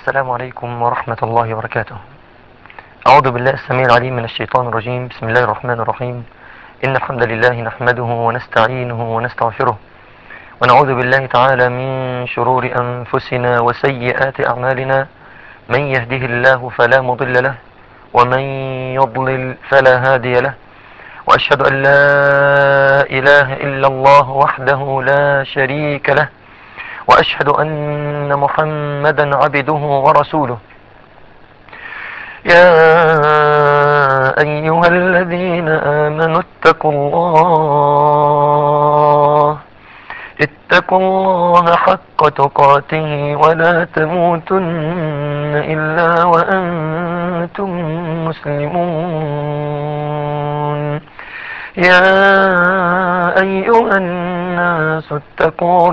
السلام عليكم ورحمة الله وبركاته. أعوذ بالله السميع العليم من الشيطان الرجيم. بسم الله الرحمن الرحيم. إن الحمد لله نحمده ونستعينه ونستغفره، ونعوذ بالله تعالى من شرور أنفسنا وسيئات أعمالنا. من يهده الله فلا مضل له، ومن يضلل فلا هادي له. وأشهد أن لا إله إلا الله وحده لا شريك له، وأشهد أن محمدا عبده ورسوله. يا أيها الذين آمنوا اتقوا الله حق تقاته ولا تموتن إلا وأنتم مسلمون. يا أيها الناس اتقوا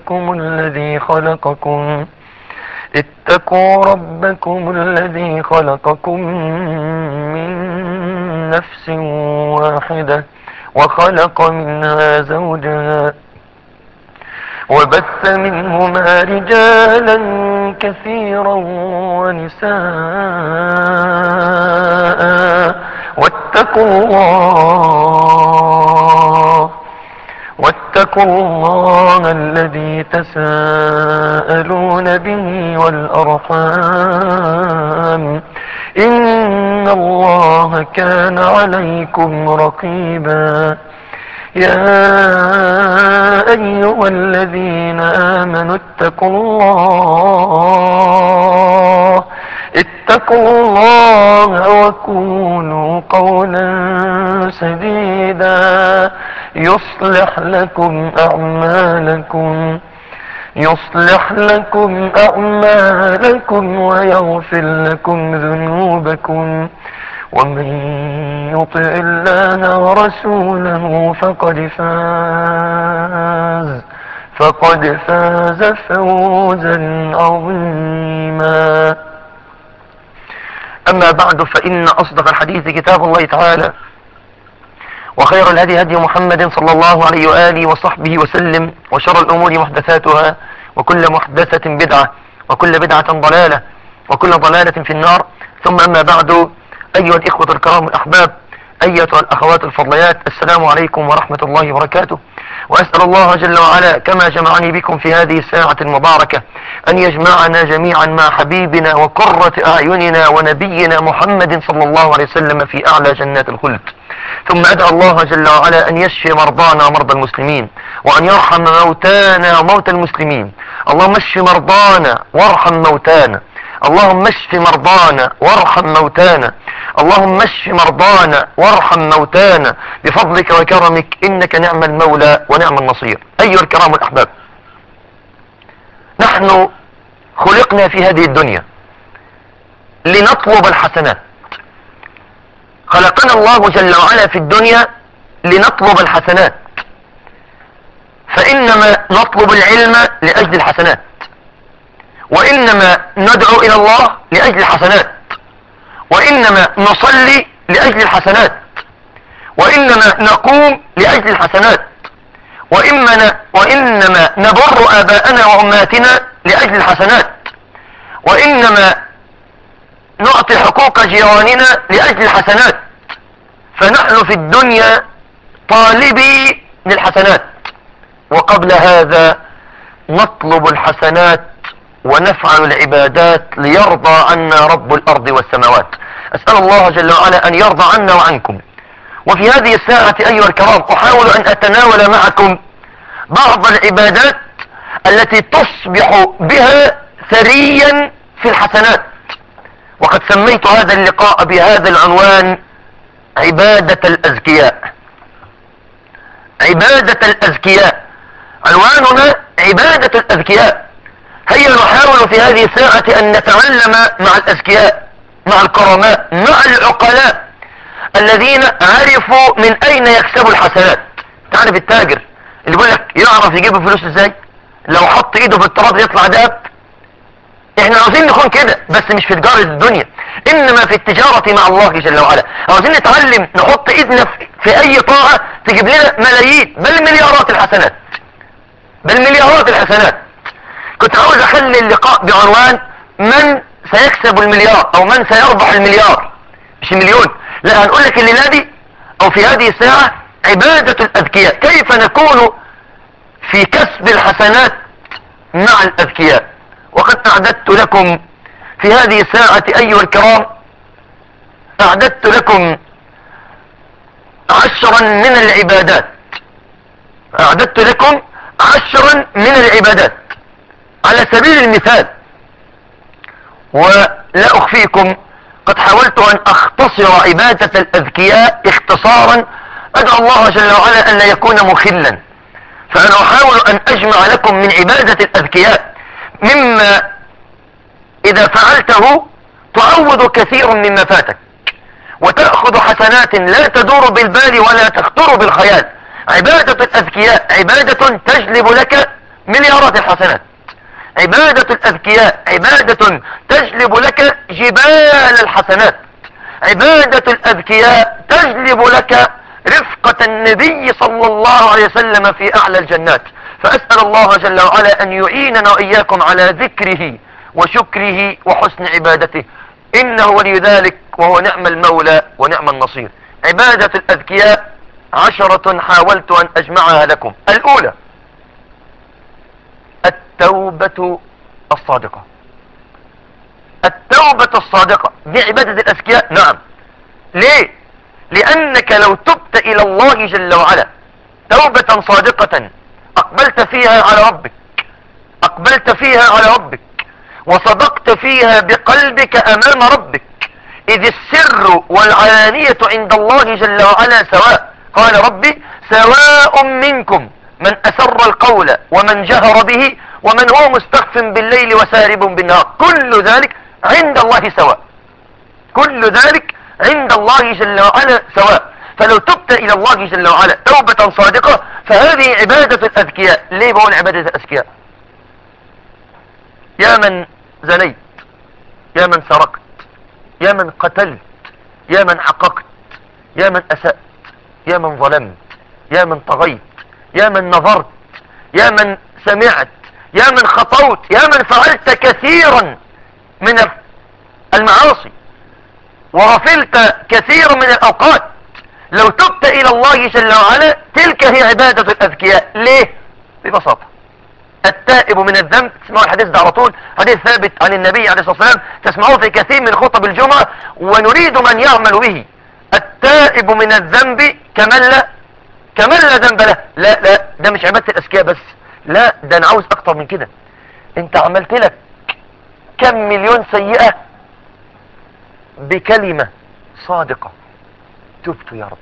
ربكم الذي خلقكم من نفس واحدة، وخلق منها زوجها، وبث منهما رجالا كثيرا ونساء. واتقوا الله الذي تساءلون به والأرحام، إن الله كان عليكم رقيبا. يا أيها الذين آمنوا اتقوا الله وقولوا قولا سديدا يصلح لكم أعمالكم ويغفر لكم ذنوبكم، ومن يطع الله ورسوله فقد فاز فوزا عظيما. أما بعد، فإن أصدق الحديث كتاب الله تعالى، وخير الهدي هدي محمد صلى الله عليه وآله وصحبه وسلم، وشر الأمور محدثاتها، وكل محدثة بدعة، وكل بدعة ضلالة، وكل ضلالة في النار. ثم أما بعد، أيها الإخوة الكرام الأحباب، أيتها الأخوات الفضليات، السلام عليكم ورحمة الله وبركاته. وأسأل الله جل وعلا كما جمعني بكم في هذه الساعة المباركة أن يجمعنا جميعا مع حبيبنا وقرة أعيننا ونبينا محمد صلى الله عليه وسلم في أعلى جنات الخلد. ثم أدعو الله جل وعلا أن يشفي مرضانا ومرضى المسلمين، وأن يرحم موتانا وموتى المسلمين. اللهم اشف مرضانا وارحم موتانا، اللهم اشف مرضانا وارحم موتانا، اللهم اشف مرضانا وارحم موتانا بفضلك وكرمك، إنك نعم المولى ونعم النصير. أيها الكرام الأحباب، نحن خلقنا في هذه الدنيا لنطلب الحسنات. خلقنا الله جل وعلا في الدنيا لنطلب الحسنات، فإنما نطلب العلم لأجل الحسنات، وإنما ندعو إلى الله لأجل الحسنات، وإنما نصلي لأجل الحسنات، وإنما نقوم لأجل الحسنات، وإنما نبر آباءنا وأمهاتنا لأجل الحسنات، وإنما نعطي حقوق جيراننا لأجل الحسنات. فنحن في الدنيا طالبي للحسنات، وقبل هذا نطلب الحسنات ونفعل العبادات ليرضى عنا رب الأرض والسماوات. أسأل الله جل وعلا أن يرضى عنا وعنكم. وفي هذه الساعة أيها الكرام، أحاول أن أتناول معكم بعض العبادات التي تصبح بها ثريا في الحسنات. وقد سميت هذا اللقاء بهذا العنوان: عبادة الأذكياء. عبادة الأذكياء، عنواننا عبادة الأذكياء. هيا نحاول في هذه الساعة أن نتعلم مع الأذكياء، مع الكرماء، مع العقلاء الذين عرفوا من أين يكسبوا الحسنات. تعرف التاجر اللي بيقول لك يعرف يجيب الفلوس ازاي؟ لو حط ايده في التراب يطلع دهب. احنا عاوزين نكون كده، بس مش في تجارة الدنيا، انما في التجارة مع الله جل وعلا. عاوزين نتعلم نحط ايدنا في اي طاعة تجيب لنا ملايين بل مليارات الحسنات. كنت عاوز اخلي اللقاء بعنوان من سيكسب المليار او من سيربح المليار، مش المليون. لا، هنقول لك الليلة دي او في هذه الساعة عبادة الاذكياء، كيف نكون في كسب الحسنات مع الاذكياء. وقد اعددت لكم في هذه الساعة ايها الكرام، اعددت لكم 10 من العبادات، اعددت لكم 10 من العبادات على سبيل المثال. ولا اخفيكم قد حاولت ان اختصر عبادة الاذكياء اختصارا، ادعو الله جل وعلا ان لا يكون مخلا. فانا احاول ان اجمع لكم من عبادة الاذكياء مما اذا فعلته تعوض كثير مما فاتك، وتأخذ حسنات لا تدور بالبال ولا تخطر بالخيال. عبادة الأذكياء عبادة تجلب لك مليارات الحسنات. عبادة الأذكياء عبادة تجلب لك جبال الحسنات. عبادة الأذكياء تجلب لك رفقة النبي صلى الله عليه وسلم في أعلى الجنات. فأسأل الله جل وعلا أن يعيننا وإياكم على ذكره وشكره وحسن عبادته، إنه ولي ذلك وهو نعم المولى ونعم النصير. عبادة الأذكياء 10 حاولت أن أجمعها لكم. الأولى التوبة الصادقة. التوبة الصادقة دي عبادة الأذكياء، نعم. ليه؟ لأنك لو تبت إلى الله جل وعلا توبة صادقة أقبلت فيها على ربك، أقبلت فيها على ربك وصدقت فيها بقلبك أمام ربك، إذ السر والعلانية عند الله جل وعلا سواء. قال ربي سواء منكم من أسر القول ومن جهر به ومن هو مستخف بالليل وسارب بالنهار، كل ذلك عند الله سواء، كل ذلك عند الله جل وعلا سواء. فلو تبت إلى الله جل وعلا توبة صادقة فهذه عبادة الأذكياء. ليه بقول عبادة الأذكياء؟ يا من زنيت، يا من سرقت، يا من قتلت، يا من حققت، يا من أسأت، يا من ظلمت، يا من طغيت، يا من نظرت، يا من سمعت، يا من خطوت، يا من فعلت كثيرا من المعاصي وغفلت كثير من الأوقات. لو تبت إلى الله جل وعلا تلك هي عبادة الأذكياء. ليه؟ ببساطة التائب من الذنب، تسمعوا الحديث ده على طول، حديث ثابت عن النبي عليه الصلاة والسلام، تسمعوه في كثير من خطب الجمعة ونريد من يعمل به. التائب من الذنب كمن لا ذنب له. لا لا، ده مش عبادة الأذكياء بس، لا ده أنا عاوز أكتر من كده. أنت عملت لك كم مليون سيئة بكلمة صادقة، تبت يا رب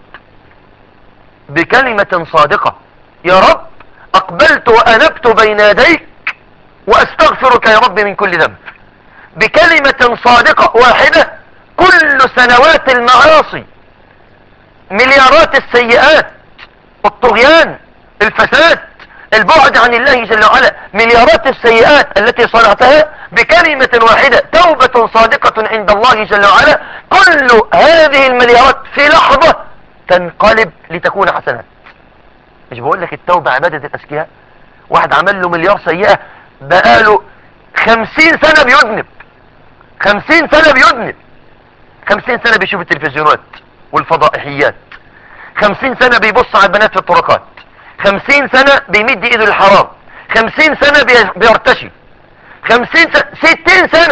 بكلمة صادقة، يا رب أقبلت وأنبت بين يديك وأستغفرك يا رب من كل ذنب. بكلمة صادقة واحدة كل سنوات المعاصي، مليارات السيئات، الطغيان، الفساد، البعد عن الله جل وعلا، مليارات السيئات التي صنعتها بكلمة واحدة توبة صادقة عند الله جل وعلا، كل هذه المليارات في لحظة تنقلب لتكون حسنات. مش بقول لك التوبة عبادة الأذكياء؟ واحد عمل له مليار سيئة بقاله 50 سنة بيذنب، 50 سنة بيذنب، 50 سنة بيشوف التلفزيونات والفضائحيات، 50 سنة بيبص على البنات في الطرقات، 50 سنة بيمد ايده للحرام، 50 سنة بيرتشي، 50 سنة، 60 سنة،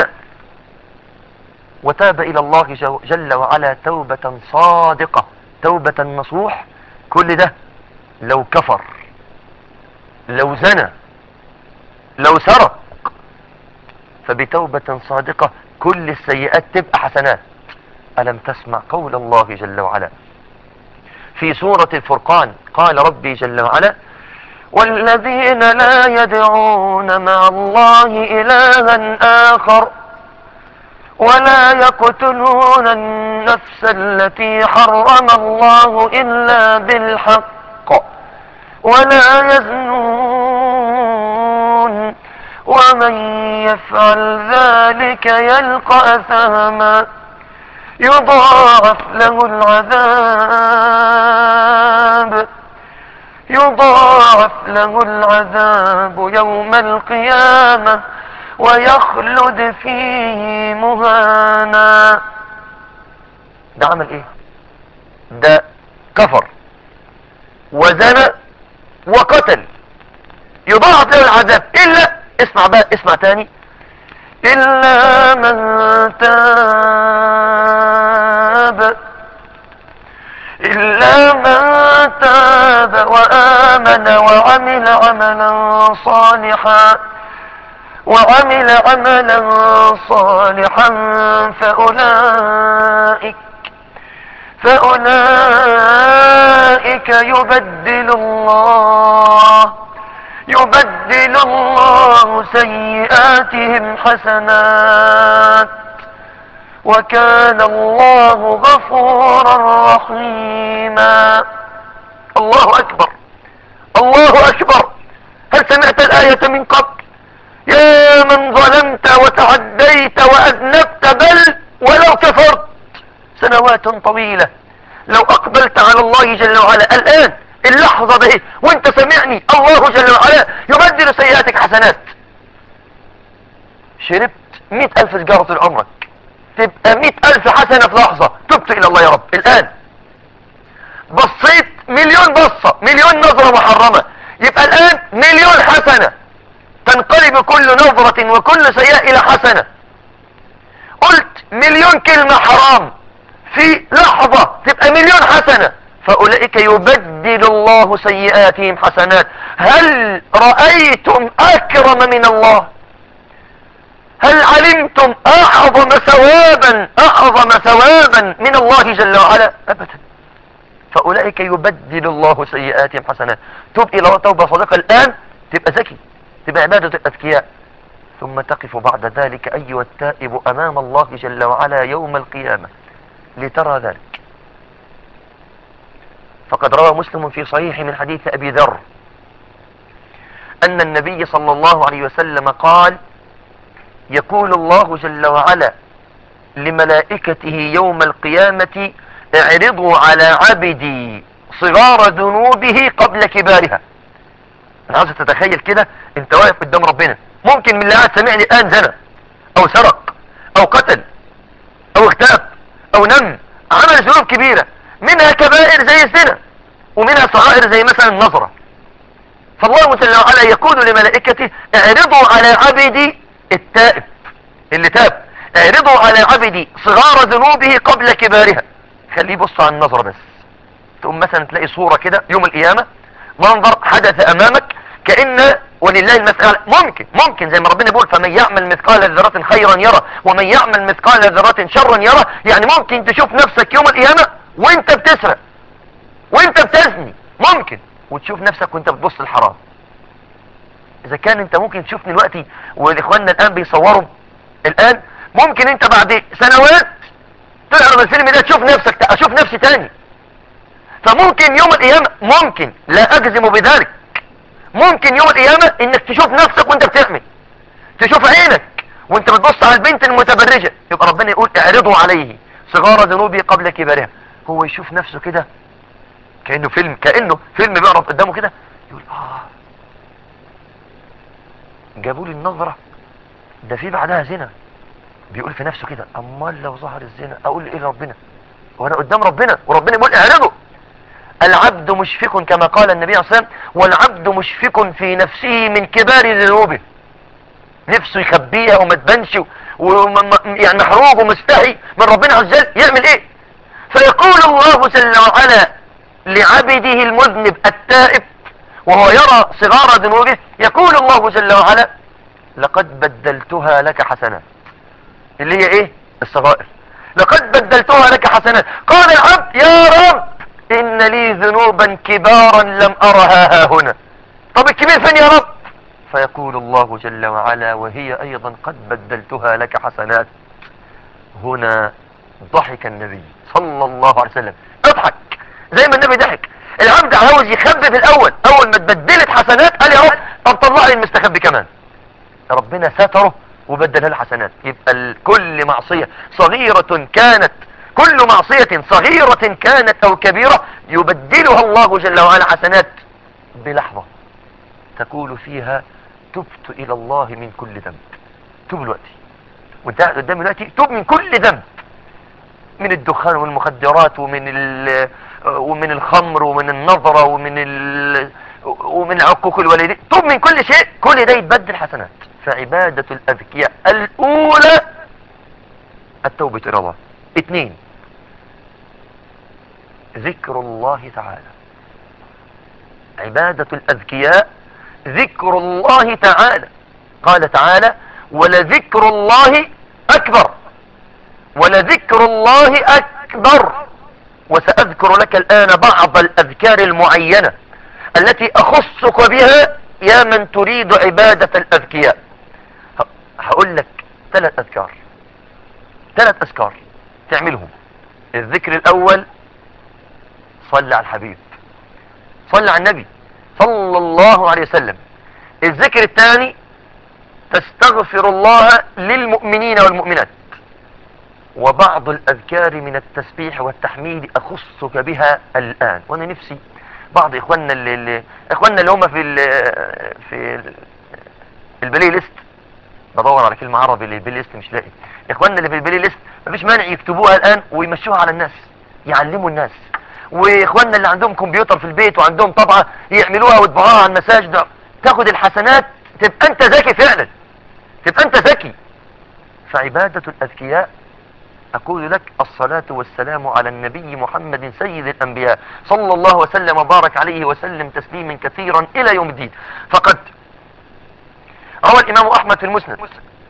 وتاب الى الله جل وعلا توبة صادقة، توبة نصوح. كل ده لو كفر، لو زنى، لو سرق، فبتوبة صادقة كل السيئات تبقى حسنات. ألم تسمع قول الله جل وعلا في سورة الفرقان؟ قال ربي جل وعلا والذين لا يدعون مع الله إلها آخر ولا يقتلون النفس التي حرم الله إلا بالحق ولا يزنون ومن يفعل ذلك يلقى أثاما يضاعف له العذاب يوم القيامة ويخلد فيه مهانا. ده عمل ايه؟ ده كفر وزنى وقتل، يضاعف له العذاب الا، اسمع بقى، اسمع تاني، الا من تاب، إلا من تاب وآمن وعمل عملا صالحا فأولئك يبدل الله سيئاتهم حسنات، وكان الله غفورا رحيما. الله أكبر، الله أكبر. هل سمعت الآية من قبل؟ يا من ظلمت وتعديت وأذنبت، بل ولو كفرت سنوات طويلة، لو أقبلت على الله جل وعلا الآن اللحظة دي وانت سمعني، الله جل وعلا يبدل سيئاتك حسنات. شربت 100,000 سجارة طول عمرك، تبقى 100,000 حسنة في لحظة. تبت إلى الله يا رب الآن. بصيت مليون بصة، مليون نظرة محرمة، يبقى الآن مليون حسنة، تنقلب كل نظرة وكل سيئة إلى حسنة. قلت مليون كلمة حرام، في لحظة تبقى مليون حسنة، فأولئك يبدل الله سيئاتهم حسنات. هل رأيتم أكرم من الله؟ هل علمتم أعظم ثوابا من الله جل وعلا؟ أبدا. فأولئك يبدل الله سيئاتهم حسنات. تب إلى الله توبة صادقة الآن، تبقى ذكي، تبقى عبادة الأذكياء، ثم تقف بعد ذلك أيها التائب أمام الله جل وعلا يوم القيامة لترى ذلك. فقد روى مسلم في صحيح من حديث أبي ذر أن النبي صلى الله عليه وسلم قال: يقول الله جل وعلا لملائكته يوم القيامة: اعرضوا على عبدي صغار ذنوبه قبل كبارها. انا عاوز تتخيل كده، انت واقف قدام ربنا، ممكن من اللي قاعد سامعني الان زنى او سرق او قتل او اغتاب او نم، عمل ذنوب كبيرة، منها كبائر زي الزنا ومنها صغائر زي مثلا النظرة. فالله جل وعلا يقول لملائكته: اعرضوا على عبدي التائب اللي تاب، اعرضوا على عبدي صغار ذنوبه قبل كبارها. خليه يبص على النظرة بس. تقوم مثلا تلاقي صورة كده يوم القيامة، منظر حدث امامك، كأن ولله المثل، ممكن زي ما ربنا بيقول: فمن يعمل مثقال ذرة خيرا يرى ومن يعمل مثقال ذرة شرا يرى. يعني ممكن تشوف نفسك يوم القيامة وانت بتسرق وانت بتزني، ممكن، وتشوف نفسك وانت بتبص الحرام. اذا كان انت ممكن تشوفني دلوقتي والاخواننا الان بيصوروا الان، ممكن انت بعد سنوات تعرض الفيلم ده تشوف نفسك، اشوف نفسي تاني. فممكن يوم القيامة، ممكن، لا اجزم بذلك، ممكن يوم القيامة انك تشوف نفسك وانت بتعمل، تشوف عينك وانت بتبص على البنت المتبرجة، يبقى ربنا يقول: اعرضوا عليه صغار ذنوبه قبل كبارها. هو يشوف نفسه كده كأنه فيلم بيعرض قدامه كده، يقول: جابوا لي النظرة ده في بعدها زنا. بيقول في نفسه كده: امال لو ظهر الزنا اقول ايه لربنا وانا قدام ربنا؟ وربنا يقول: اعرضوا. العبد مشفق، كما قال النبي صلى الله عليه وسلم: والعبد مشفق في نفسه من كبار ذنوبه. نفسه يخبيها وما تبانش، يعني محروق ومستحي من ربنا عز وجل، يعمل ايه؟ فيقول الله جل وعلا لعبده المذنب التائب وهو يرى صغار ذنوبه، يقول الله جل وعلا: لقد بدلتها لك حسنات. اللي هي ايه؟ الصغائر. لقد بدلتها لك حسنات. قال العبد: يا رب ان لي ذنوبا كبارا لم ارها ها هنا. طب الكبير فين يا رب؟ فيقول الله جل وعلا: وهي ايضا قد بدلتها لك حسنات. هنا ضحك النبي صلى الله عليه وسلم، اضحك زي ما النبي ضحك. العبد عاوز يخبي في الاول، اول ما اتبدلت حسنات قال: يا رب طب طلع لي المستخبي كمان. ربنا ستره وبدلها الحسنات. يبقى كل معصية صغيرة كانت، كل معصية صغيرة كانت او كبيرة، يبدلها الله جل وعلا حسنات بلحظة تقول فيها: تبت الى الله من كل ذنب. توب دلوقتي وانت قاعد قدامي دلوقتي، توب من كل ذنب، من الدخان والمخدرات ومن الخمر ومن النظرة ومن عقوق الوالدين. توب من كل شيء، كل ده يتبدل حسنات. فعبادة الأذكياء الأولى التوبة إلى الله. 2 ذكر الله تعالى. عبادة الأذكياء ذكر الله تعالى. قال تعالى: ولذكر الله أكبر، ولذكر الله أكبر. وسأذكر لك الآن بعض الأذكار المعينة التي أخصك بها يا من تريد عبادة الأذكياء. هقول لك 3 أذكار، 3 أذكار تعملهم. الذكر الأول صل على الحبيب، صل على النبي صلى الله عليه وسلم. الذكر الثاني تستغفر الله للمؤمنين والمؤمنات. وبعض الأذكار من التسبيح والتحميد أخصك بها الآن. وأنا نفسي بعض إخواننا اللي هم في البلاي ليست، بدور على كلمة عربي للبلاي ليست مش لاقي. إخواننا اللي في البلاي ليست مفيش مانع يكتبوها الآن ويمشوها على الناس، يعلموا الناس. وإخواننا اللي عندهم كمبيوتر في البيت وعندهم طبعة يعملوها ويطبعوها على المساجد، تاخد الحسنات، تبقى أنت ذكي فعلا، تبقى أنت ذكي. فعبادة الأذكياء أقول لك: الصلاة والسلام على النبي محمد سيد الأنبياء صلى الله وسلم وبارك عليه وسلم تسليما كثيرا إلى يوم الدين. فقد روى الإمام أحمد في المسند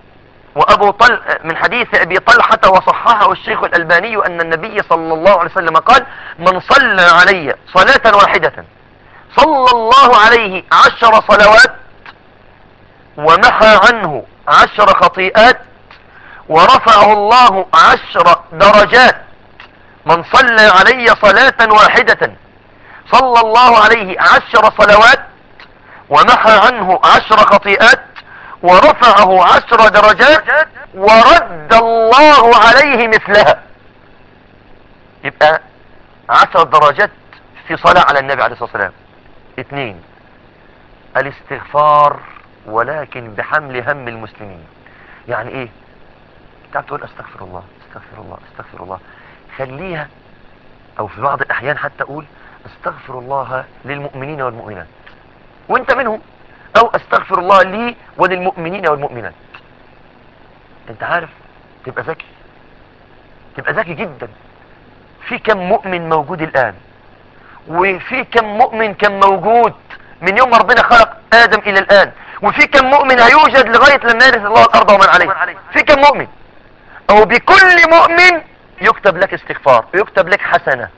من حديث أبي طلحة وصححه الشيخ الألباني أن النبي صلى الله عليه وسلم قال: من صلى علي صلاة واحدة صلى الله عليه 10 صلوات ومحى عنه 10 خطيئات ورفعه الله 10 درجات. من صلى علي صلاة واحدة صلى الله عليه 10 صلوات ومحى عنه 10 خطيئات ورفعه 10 درجات ورد الله عليه مثلها. يبقى 10 درجات في صلاة على النبي عليه الصلاة والسلام. 2 الاستغفار ولكن بحمل هم المسلمين. يعني ايه؟ تعال تقول استغفر الله استغفر الله استغفر الله، خليها، او في بعض الاحيان حتى اقول استغفر الله للمؤمنين والمؤمنات وانت منهم، او استغفر الله لي وللمؤمنين والمؤمنات. انت عارف تبقى ذكي، تبقى ذكي جدا. في كم مؤمن موجود الان، وفي كم مؤمن كان موجود من يوم ما ربنا خلق ادم الى الان، وفي كم مؤمن هيوجد لغاية لما يرث الله الارض ومن عليه. في كم مؤمن، او بكل مؤمن يكتب لك استغفار ويكتب لك حسنة.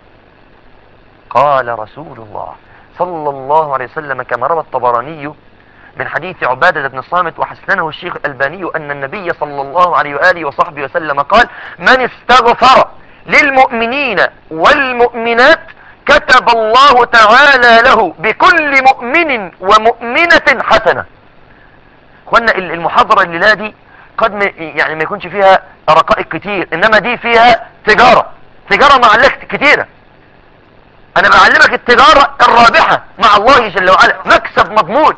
قال رسول الله صلى الله عليه وسلم كما روى الطبراني من حديث عبادة بن الصامت وحسنه الشيخ الألباني أن النبي صلى الله عليه وآله وصحبه وسلم قال: من استغفر للمؤمنين والمؤمنات كتب الله تعالى له بكل مؤمن ومؤمنة حسنة. اخوانا المحاضرة الليلة دي قد ما يكونش فيها رقائق كتير، انما دي فيها تجارة مع الله كتيرة. انا بعلمك التجارة الرابحة مع الله جل وعلا، مكسب مضمون،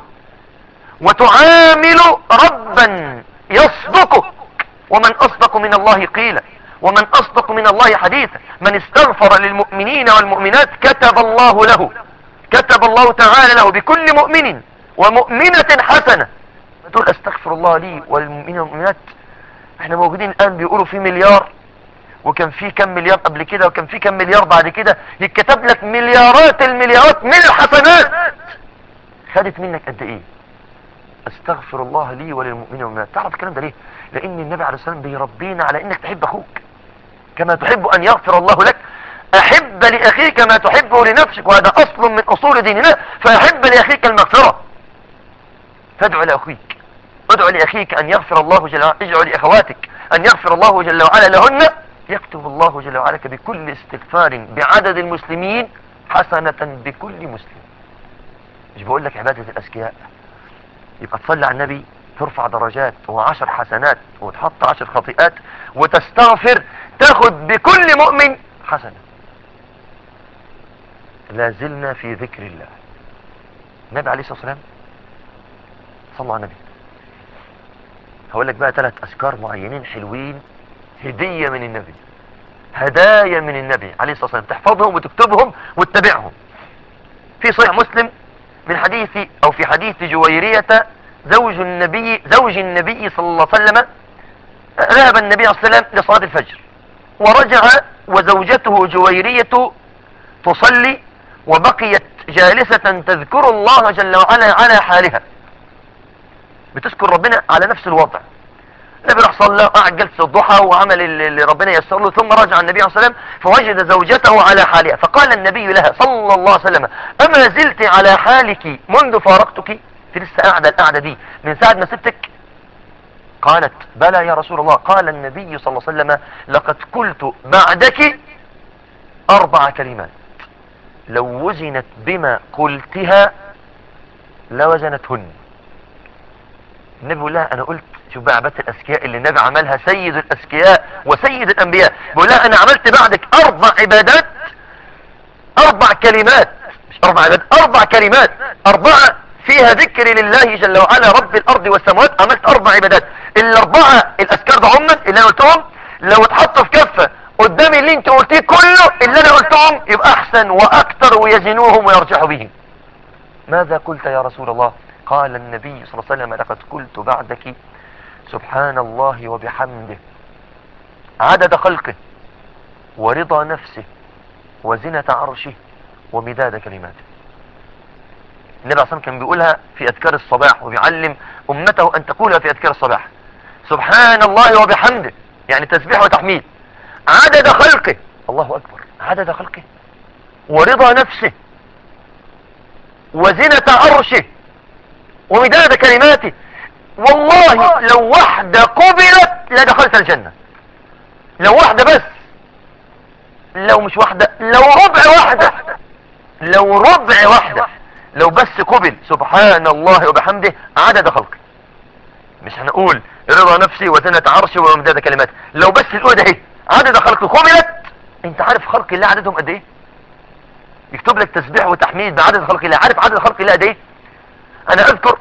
وتعامل ربا يصدقك. ومن اصدق من الله قيلا ومن اصدق من الله حديثا. من استغفر للمؤمنين والمؤمنات كتب الله تعالى له بكل مؤمن ومؤمنة حسنة. تقول استغفر الله لي وللمؤمنين والمؤمنات. احنا موجودين الان بيقولوا في مليار، وكان في كم مليار قبل كده، وكان في كم مليار بعد كده. يتكتب لك مليارات المليارات من الحسنات. خدت منك قد ايه؟ استغفر الله لي وللمؤمنين والمؤمنات. تعرف الكلام ده ليه؟ لان النبي عليه الصلاه والسلام بيربينا على انك تحب اخوك كما تحب ان يغفر الله لك. احب لاخيك ما تحبه لنفسك، وهذا اصل من اصول ديننا. فاحب لاخيك المغفره، فادعو لاخيك، ادعو لاخيك ان يغفر الله جل وعلا، ادعو لاخواتك ان يغفر الله جل وعلا لهن. يكتب الله جل وعلا بكل استغفار بعدد المسلمين حسنة بكل مسلم. مش بقول لك عبادة الأذكياء يبقى تصلي على النبي ترفع درجات و10 حسنات وتحط 10 خطيئات وتستغفر تاخد بكل مؤمن حسنة. لازلنا في ذكر الله. النبي عليه الصلاة والسلام صلى على النبي هقول لك بقى 3 اذكار معينين حلوين، هدية من النبي، هدايا من النبي عليه الصلاة والسلام، تحفظهم وتكتبهم وتتبعهم. في صحيح مسلم من حديث او في حديث جويرية زوج النبي صلى الله عليه وسلم، ذهب النبي صلى الله عليه وسلم لصلاة الفجر ورجع وزوجته جويرية تصلي، وبقيت جالسة تذكر الله جل وعلا على حالها، بتذكر ربنا على نفس الوضع. النبي راح صلى قعد جلسة الضحى وعمل اللي ربنا يسر له، ثم رجع النبي صلى الله عليه وسلم فوجد زوجته على حالها، فقال النبي لها صلى الله عليه وسلم: أما زلت على حالك منذ فارقتك؟ في لسه قاعدة القعدة دي من ساعة ما سبتك؟ قالت: بلى يا رسول الله. قال النبي صلى الله عليه وسلم: لقد قلت بعدك 4 كلمات لو وزنت بما قلتها لوزنتهن. النبي بيقول لها انا قلت، شوف بقى عبادة الاذكياء اللي النبي عملها، سيد الاذكياء وسيد الانبياء، بيقول لها انا عملت بعدك 4 عبادات، 4 كلمات، مش 4 عبادات، 4 كلمات، 4 فيها ذكر لله جل وعلا رب الارض والسماوات، عملت 4 عبادات. ال4 الاذكار ده هم اللي انا قلتهم لو اتحطوا في كفة قدامي اللي انت قلتيه كله اللي انا قلتهم يبقى احسن واكثر ويزنوهم ويرجحوا بهم. ماذا قلت يا رسول الله؟ قال النبي صلى الله عليه وسلم: لقد قلت بعدك سبحان الله وبحمده عدد خلقه ورضا نفسه وزنة عرشه ومداد كلماته. النبي عليه الصلاة والسلام كان بيقولها في أذكار الصباح، وبيعلم أمته أن تقولها في أذكار الصباح: سبحان الله وبحمده، يعني تسبيح وتحميد، عدد خلقه، الله أكبر، عدد خلقه، ورضا نفسه وزنة عرشه ومداد كلماته. والله لو واحدة قبلت لدخلت الجنة، لو واحدة بس، لو مش واحدة، لو ربع واحدة، لو ربع واحدة، لو بس قبل سبحان الله وبحمده عدد خلقه، مش هنقول رضا نفسي وزنة عرشي ومداد كلماته، لو بس الأولى اهي عدد خلقه قبلت. انت عارف خلق الله عددهم قد ايه؟ يكتب لك تسبيح وتحميد بعدد خلق الله، عارف عدد خلق الله قد ايه؟ انا اذكر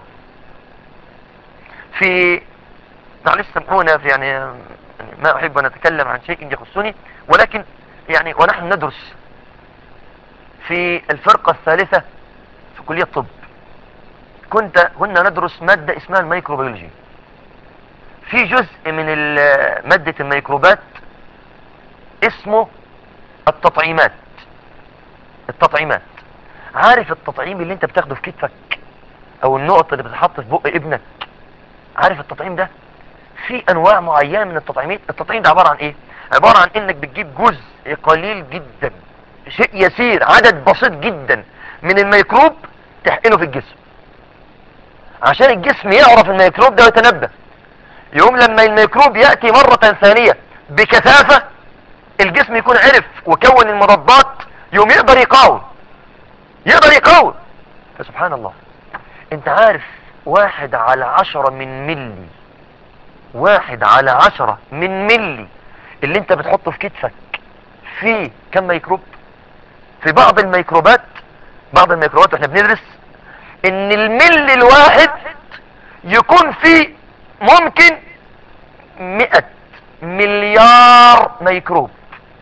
في، معلش سامحونا في يعني ما احب ان اتكلم عن شيء يخصني، ولكن يعني ونحن ندرس في الفرقة الثالثة في كلية الطب، كنا ندرس مادة اسمها الميكروبيولوجي. في جزء من مادة الميكروبات اسمه التطعيمات. التطعيمات، عارف التطعيم اللي انت بتاخده في كتفك او النقط اللي بتتحط في بق ابنك؟ عارف التطعيم ده؟ في انواع معينة من التطعيمات. التطعيم ده عبارة عن ايه؟ عبارة عن انك بتجيب جزء قليل جدا، شيء يسير، عدد بسيط جدا من الميكروب، تحقنه في الجسم عشان الجسم يعرف الميكروب ده ويتنبه. يوم لما الميكروب يأتي مرة ثانية بكثافة، الجسم يكون عرف وكون المضادات، يوم يقدر يقاوم. فسبحان الله، انت عارف 1/10 من ملي، 1/10 من ملي اللي انت بتحطه في كتفك فيه كم ميكروب؟ في بعض الميكروبات واحنا بندرس ان الملي الواحد يكون فيه ممكن 100 مليار ميكروب،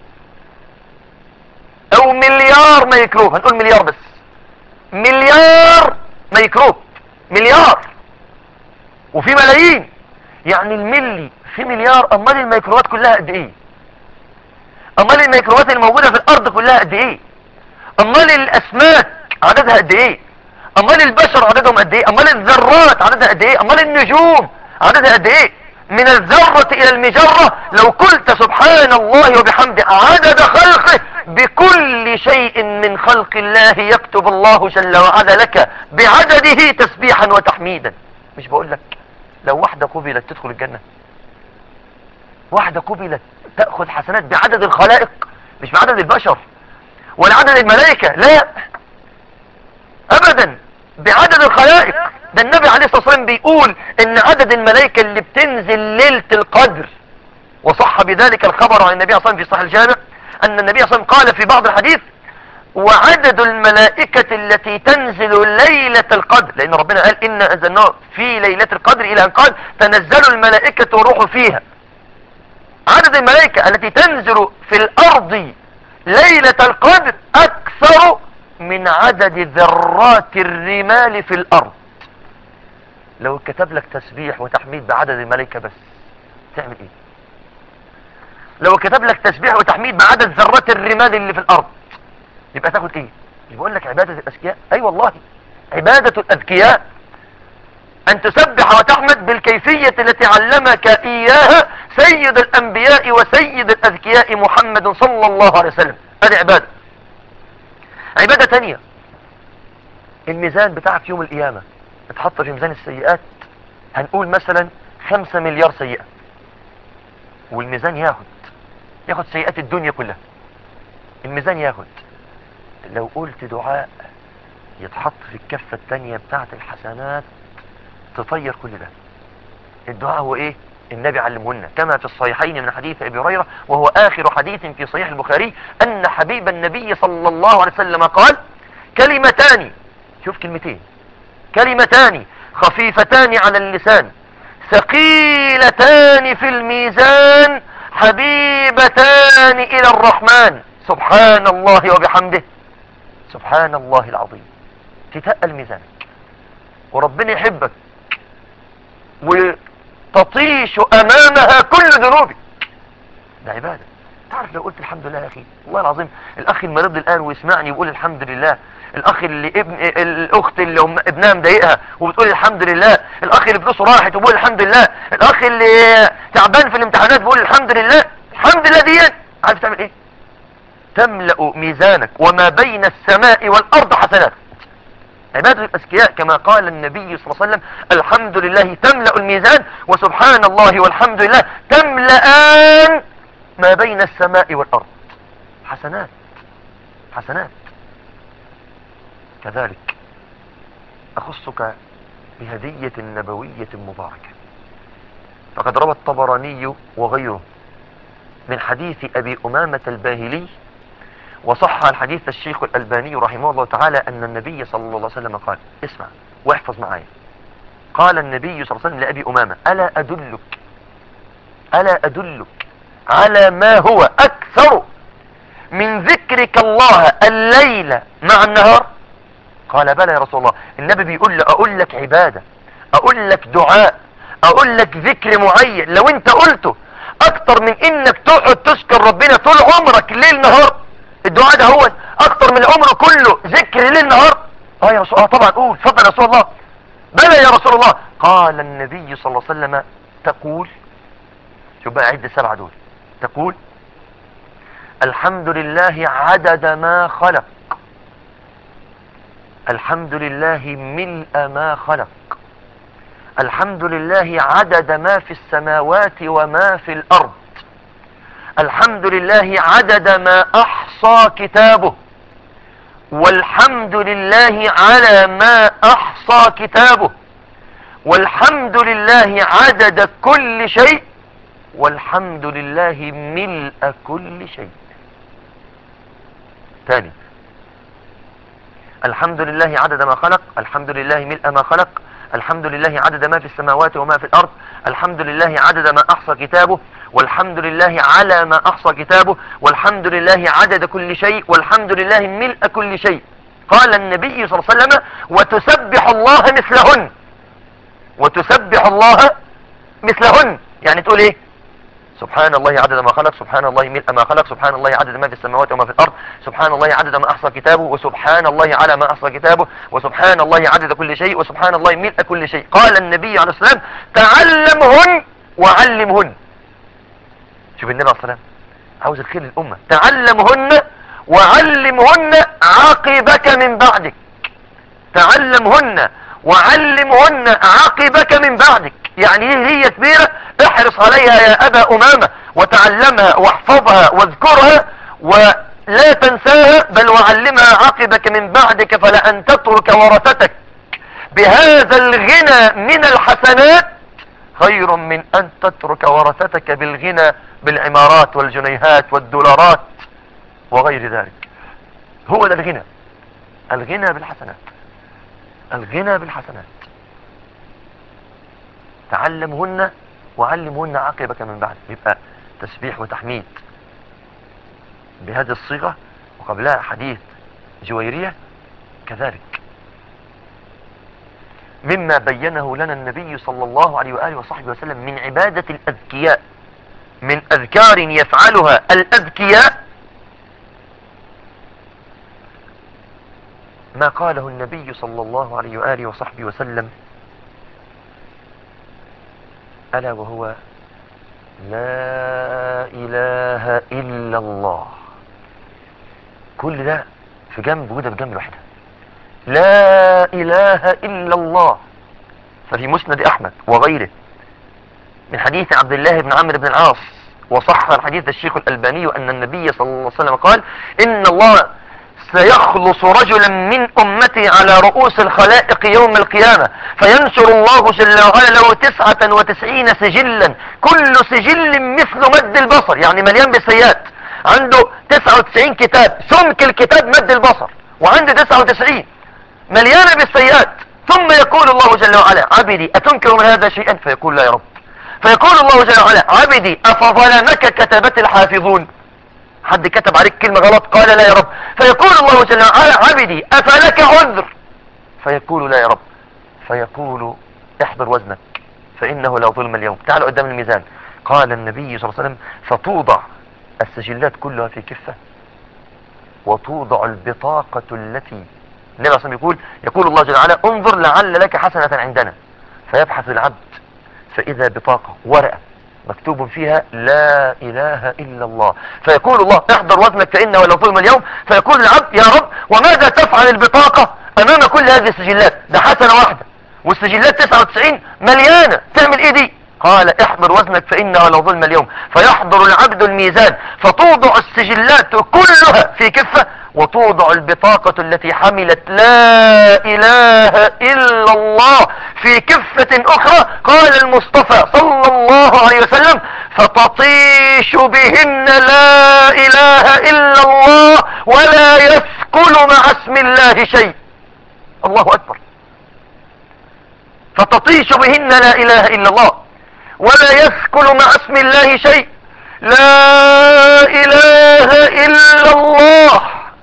او مليار ميكروب، هنقول مليار بس، مليار ميكروب، مليار، وفي ملايين، يعني الملي في مليار. امال الميكروبات كلها قد ايه؟ امال الميكروبات الموجودة في الارض كلها قد ايه؟ امال الاسماك عددها قد ايه؟ امال البشر عددهم قد ايه؟ امال الذرات عددها قد ايه؟ امال النجوم عددها قد ايه؟ من الذرة الى المجرة، لو قلت سبحان الله وبحمده عدد خلقه بكل شيء من خلق الله، يكتب الله جل وعلا لك بعدده تسبيحا وتحميدا. مش بقول لك لو واحدة قبلت تدخل الجنة؟ واحدة قبلت تأخذ حسنات بعدد الخلائق، مش بعدد البشر ولا عدد الملائكة، لا ابدا، بعدد الخلائق. ده النبي عليه الصلاة والسلام بيقول ان عدد الملائكة اللي بتنزل ليلة القدر، وصح بذلك الخبر عن النبي صلى الله عليه وسلم في صحيح الجامع، ان النبي صلى الله عليه وسلم قال في بعض الحديث: وعدد الملائكة التي تنزل ليلة القدر، لأن ربنا قال إن أنزلناه في ليلة القدر، إلى أن قال تنزل الملائكة والروح فيها. عدد الملائكة التي تنزل في الأرض ليلة القدر أكثر من عدد ذرات الرمال في الأرض. لو كتب لك تسبيح وتحميد بعدد الملائكة بس تعمل إيه؟ لو كتب لك تسبيح وتحميد بعدد ذرات الرمال اللي في الأرض يبقى تاخد إيه؟ يقول لك عبادة الأذكياء. أي والله عبادة الأذكياء أن تسبح وتحمد بالكيفية التي علمك إياها سيد الأنبياء وسيد الأذكياء محمد صلى الله عليه وسلم. هذه عبادة. عبادة تانية، الميزان بتاعك يوم القيامة اتحط في ميزان السيئات، هنقول مثلا 5 مليار سيئة، والميزان ياخد سيئات الدنيا كلها. الميزان ياخد، لو قلت دعاء يتحط في الكفة التانية بتاعت الحسنات تطير كل ده. الدعاء هو ايه؟ النبي علمه لنا كما في الصحيحين من حديث ابي هريره، وهو اخر حديث في صحيح البخاري، ان حبيب النبي صلى الله عليه وسلم قال: كلمتان، شوف كلمتين، كلمتان خفيفتان على اللسان ثقيلتان في الميزان حبيبتان الى الرحمن، سبحان الله وبحمده سبحان الله العظيم. تتقل ميزانك وربنا يحبك وتطيش امامها كل ذنوبك، ده عبادة. تعرف لو قلت الحمد لله يا اخي، والله العظيم الاخ المريض الان ويسمعني يقول الحمد لله، الاخ اللي الاخت اللي ابنها مضايقها وبتقول الحمد لله، الاخ اللي فلوسه راحت وبيقول الحمد لله، الاخ اللي تعبان في الامتحانات بيقول الحمد لله. الحمد لله دي عارف تعمل ايه؟ تملأ ميزانك وما بين السماء والارض حسنات. عبادة الأذكياء كما قال النبي صلى الله عليه وسلم: الحمد لله تملأ الميزان وسبحان الله والحمد لله تملأان ما بين السماء والأرض. حسنات حسنات. كذلك أخصك بهدية نبوية مباركة، فقد روى الطبراني وغيره من حديث أبي أمامة الباهلي، وصح الحديث الشيخ الألباني رحمه الله تعالى، أن النبي صلى الله عليه وسلم قال، اسمع واحفظ معايا، قال النبي صلى الله عليه وسلم لأبي أمامة: ألا أدلك على ما هو أكثر من ذكرك الله الليل مع النهار؟ قال: بلى يا رسول الله. النبي بيقول له أقول لك عبادة، أقول لك دعاء، أقول لك ذكر معين لو أنت قلته أكتر من إنك تقعد تذكر ربنا طول عمرك ليل نهار، الدعاء ده هو اكتر من العمر كله ذكر ليل نهار. يا رسول الله طبعا قول، اتفضل يا رسول الله. بلى يا رسول الله. قال النبي صلى الله عليه وسلم: تقول، شوف بقى عد السبعة دول، تقول: الحمد لله عدد ما خلق، الحمد لله ملء ما خلق، الحمد لله عدد ما في السماوات وما في الارض، الحمد لله عدد ما احصى كتابه، والحمد لله على ما احصى كتابه، والحمد لله عدد كل شيء، والحمد لله ملء كل شيء. ثاني: الحمد لله عدد ما خلق، الحمد لله ملء ما خلق، الحمد لله عدد ما في السماوات وما في الأرض، الحمد لله عدد ما أحصى كتابه، والحمد لله على ما أحصى كتابه، والحمد لله عدد كل شيء، والحمد لله ملء كل شيء. قال النبي صلى الله عليه وسلم: وتسبح الله مثلهن، وتسبح الله مثلهن. يعني تقول ايه؟ سبحان الله عدد ما خلق، سبحان الله ملء ما خلق، سبحان الله عدد ما في السماوات وما في الأرض، سبحان الله عدد ما أحصى كتابه، وسبحان الله على ما أحصى كتابه، وسبحان الله عدد كل شيء، وسبحان الله ملء كل شيء. قال النبي عليه الصلاة والسلام: تعلمهن وعلمهن. شوف النبي عليه الصلاة والسلام عاوز الخير للأمة. تعلمهن وعلمهن عاقبك من بعدك، تعلمهن وعلمهن عاقبك من بعدك. يعني هي كبيرة، احرص عليها يا أبا أمامة، وتعلمها واحفظها واذكرها ولا تنساها، بل وعلمها عاقبك من بعدك، فلأن تترك ورثتك بهذا الغنى من الحسنات خير من أن تترك ورثتك بالغنى بالعمارات والجنيهات والدولارات وغير ذلك. هو ده الغنى. الغنى بالحسنات، الغنى بالحسنات. تعلمهن وعلمهن عاقبك من بعد. يبقى تسبيح وتحميد بهذه الصيغة، وقبلها حديث جويرية كذلك. مما بينه لنا النبي صلى الله عليه وآله وصحبه وسلم من عبادة الأذكياء، من أذكار يفعلها الأذكياء، ما قاله النبي صلى الله عليه وآله وصحبه وسلم، ألا وهو لا إله إلا الله. كل ده في جنب وده في جنب لوحدها. لا إله إلا الله. ففي مسند أحمد وغيره من حديث عبد الله بن عمرو بن العاص، وصح الحديث الشيخ الألباني، أن النبي صلى الله عليه وسلم قال: إن الله سيخلص رجلا من أمتي على رؤوس الخلائق يوم القيامة، فينشر الله جل وعلا له 99 سجلا، كل سجل مثل مد البصر، يعني مليان بالسيئات. عنده 99 كتاب، سمك الكتاب مد البصر، وعنده 99 مليانة بالسيئات. ثم يقول الله جل وعلا: عبدي أتنكر من هذا شيئا؟ فيقول: لا يا رب. فيقول الله جل وعلا: عبدي أفظلمك كتبت الحافظون؟ حد كتب عليك كلمة غلط؟ قال: لا يا رب. فيقول الله جل وعلا: عبدي أفلك عذر؟ فيقول: لا يا رب. فيقول: احضر وزنك فإنه لا ظلم اليوم. تعالوا قدام الميزان. قال النبي صلى الله عليه وسلم: فتوضع السجلات كلها في كفة، وتوضع البطاقة التي، النبي صلى الله عليه وسلم يقول الله جل وعلا: انظر لعل لك حسنة عندنا. فيبحث العبد فإذا بطاقة ورقة مكتوب فيها لا إله إلا الله. فيقول الله: احضر وزنك فإنه لا ظلم اليوم. فيقول العبد: يا رب، وماذا تفعل البطاقة أمام كل هذه السجلات؟ ده حسنة واحدة والسجلات 99 مليانة، تعمل ايه دي؟ قال: احضر وزنك فإنه لا ظلم اليوم. فيحضر العبد الميزان، فتوضع السجلات كلها في كفة، وتوضع البطاقة التي حملت لا إله إلا الله في كفة أخرى. قال المصطفى صلى الله عليه وسلم: فتطيش بهن لا إله إلا الله، ولا يثقل مع اسم الله شيء. الله أكبر. فتطيش بهن لا إله إلا الله، ولا يثقل مع اسم الله شيء. لا إله إلا الله،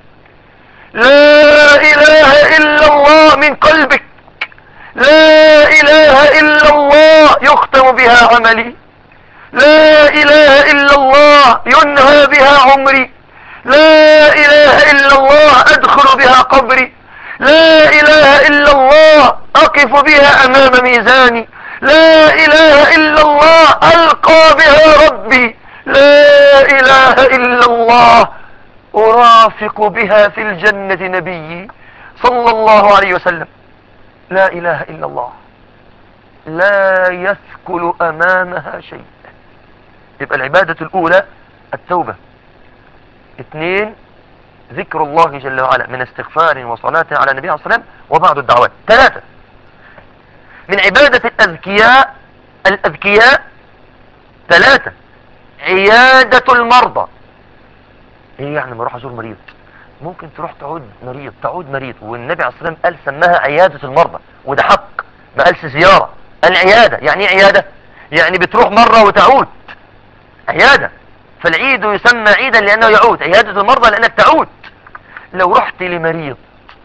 لا إله إلا الله من قلبك. لا إله إلا الله يختم بها عملي. لا إله إلا الله ينهى بها عمري. لا إله إلا الله أدخل بها قبري. لا إله إلا الله أقف بها أمام ميزاني. لا إله إلا الله ألقى بها ربي. لا إله إلا الله أرافق بها في الجنة نبيي صلى الله عليه وسلم. لا إله إلا الله لا يثقل أمامها شيء. يبقى العبادة الأولى التوبة. 2 ذكر الله جل وعلا من استغفار وصلاة على النبي عليه الصلاة والسلام وبعض الدعوات. 3 من عبادة الأذكياء 3 عيادة المرضى. ايه يعني ما اروح ازور مريض؟ ممكن تروح تعود مريض، والنبي عليه الصلاة والسلام قال سماها عيادة المرضى، وده حق، ما قالش زيارة. العيادة يعني ايه عيادة؟ يعني بتروح مرة وتعود، عيادة. فالعيد يسمى عيدا لأنه يعود، عيادة المرضى لأنك تعود. لو رحت لمريض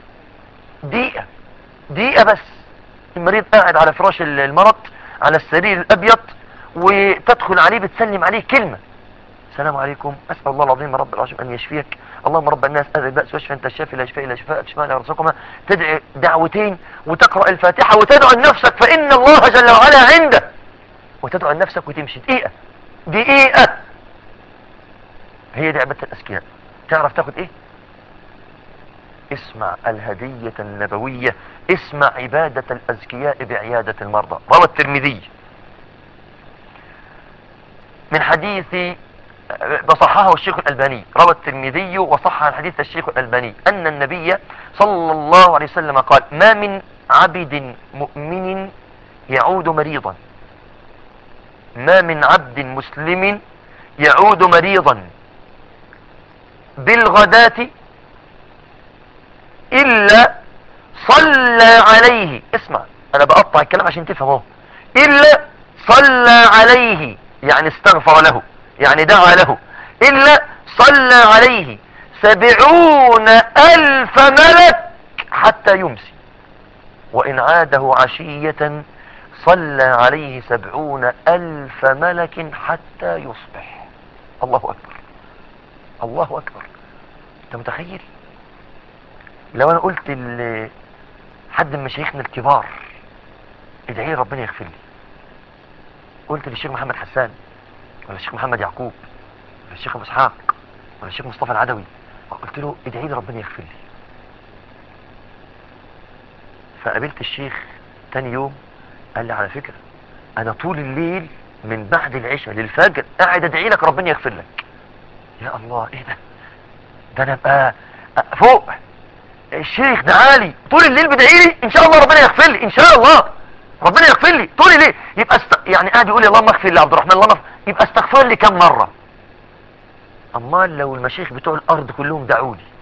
دقيقة بس، المريض قاعد على فراش المرض على السرير الأبيض، وتدخل عليه بتسلم عليه كلمة: السلام عليكم، أسأل الله العظيم رب العرش أن يشفيك، اللهم رب الناس أذهب البأس واشفي أنت الشافي لا شفاء إلا شفاءك شفاء لا يرزقكما. تدعي دعوتين وتقرأ الفاتحة وتدعو لنفسك فإن الله جل وعلا عنده، وتدعو لنفسك وتمشي دقيقة. هي دي عبادة الأذكياء. تعرف تاخد ايه؟ اسمع الهدية النبوية، اسمع عبادة الأذكياء بعيادة المرضى. روى الترمذي من حديث، بصححه الشيخ الألباني، روى الترمذي وصحح الحديث الشيخ الألباني، أن النبي صلى الله عليه وسلم قال: ما من عبد مؤمن يعود مريضا، ما من عبد مسلم يعود مريضا بالغداة إلا صلى عليه. اسمع، أنا بقطع الكلام عشان تفهمه. إلا صلى عليه يعني استغفر له، يعني دعا له. إلا صلى عليه 70,000 ملك حتى يمسي، وإن عاده عشية صلى عليه 70,000 ملك حتى يصبح. الله أكبر، الله أكبر. أنت متخيل لو أنا قلت حد من مشايخنا الكبار ادعي لي ربنا يغفر لي، قلت للشيخ محمد حسان ولا الشيخ محمد يعقوب ولا الشيخ ابو اسحاق ولا الشيخ مصطفى العدوي، قلت له ادعي لي ربنا يغفر لي، فقابلت الشيخ تاني يوم قال لي على فكرة انا طول الليل من بعد العشاء للفجر قاعد ادعي لك ربنا يغفر لك. يا الله، ايه ده؟ ده انا ابقى فوق. الشيخ دعالي طول الليل بدعي لي ان شاء الله ربنا يغفر لي، ان شاء الله ربنا يغفر لي طول الليل. يبقى يعني قاعد يقول لي اللهم اغفر لي عبد الرحمن، اللهم يبقى استغفر لي كم مرة؟ امال لو المشايخ بتوع الارض كلهم دعوا لي؟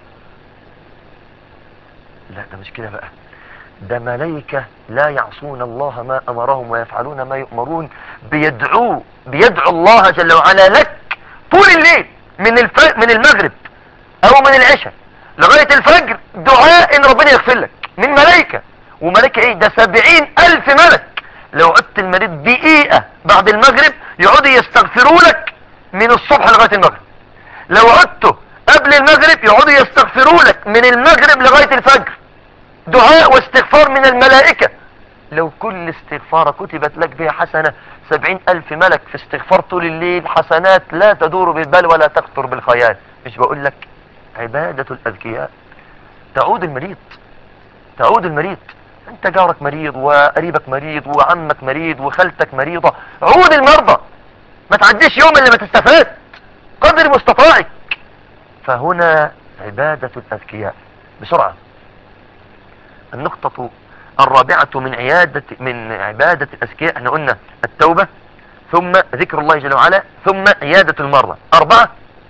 لا ده مش كده بقى، ده ملائكة لا يعصون الله ما امرهم ويفعلون ما يؤمرون، بيدعو الله جل وعلا لك طول الليل، من المغرب او من العشاء لغاية الفجر، دعاء ان ربنا يغفر لك من ملائكة. وملائكة ايه ده؟ 70,000 ملك. لو عدت المريض دقيقة بعد المغرب يقعدوا يستغفروا لك من الصبح لغاية المغرب. لو عدته قبل المغرب يقعدوا يستغفروا لك من المغرب لغاية الفجر، دعاء واستغفار من الملائكة. لو كل استغفار كتبت لك بها حسنة، 70,000 ملك في استغفار طول الليل، حسنات لا تدور بالبال ولا تخطر بالخيال. مش بقول لك عبادة الأذكياء؟ تعود المريض، تعود المريض. انت جارك مريض وقريبك مريض وعمك مريض وخالتك مريضة، عود المرضى. ما تعديش يوم اللي ما تستفاد قدر مستطاعك. فهنا عبادة الأذكياء. بسرعة، النقطة الرابعة من عبادة الأذكياء، احنا قلنا التوبة، ثم ذكر الله جل وعلا، ثم عيادة المرضى. 4،